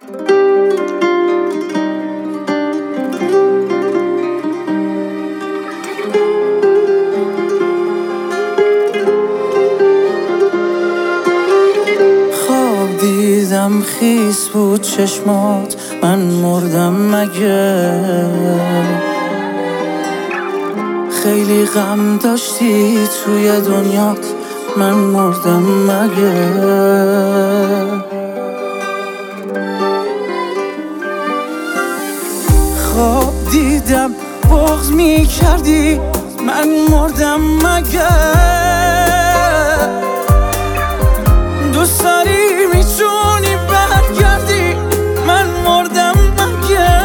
خواب دیدم خیس بود چشمات، من مردم مگه؟ خیلی غم داشتی توی دنیات، من مردم مگه؟ خواب دیدم بغض می کردی، من مردم مگه؟ دوست داری میتونی برگردی، من مردم مگه؟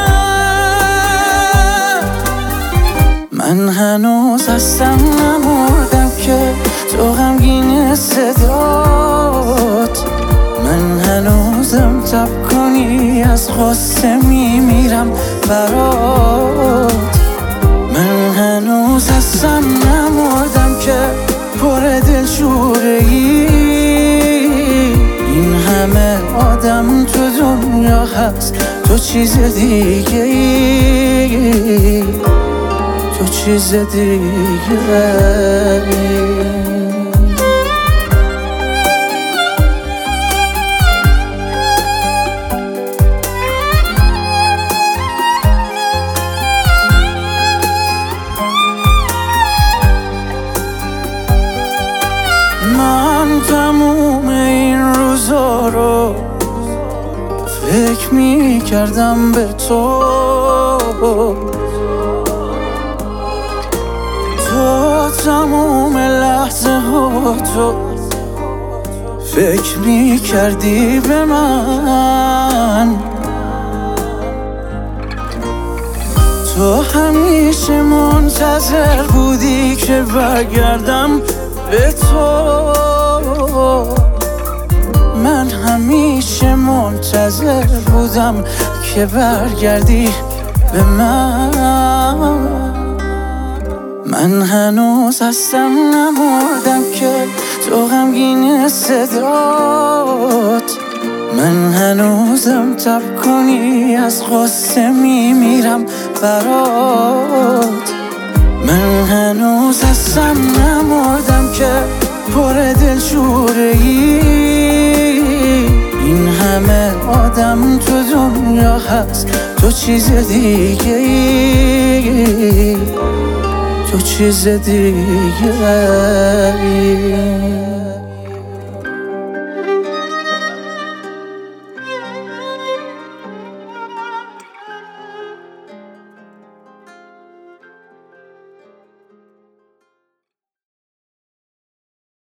من هنوز هستم نمردم که تو غمگین صدات، من هنوزم تب کنی از غصه میمیرم برات. من هنوز هستم نمردم که پر دلشوره‌ای، این همه آدم تو دنیا هست تو چیز دیگه ای، تو چیز دیگه ای. من تموم این روزا رو فکر می کردم به تو تموم لحظه ها تو فکر می کردی به من، تو همیشه منتظر بودی که برگردم به تو، من همیشه منتظر بودم که برگردی به من. من هنوز هستم نمردم که تو غمگین صدات، من هنوزم تب کنی از غصه میمیرم برات. من هنوز هستم نمردم که پر دلشوره‌ای، این همه آدم تو دنیا هست تو چیز دیگه ای، تو چیز دیگه ای.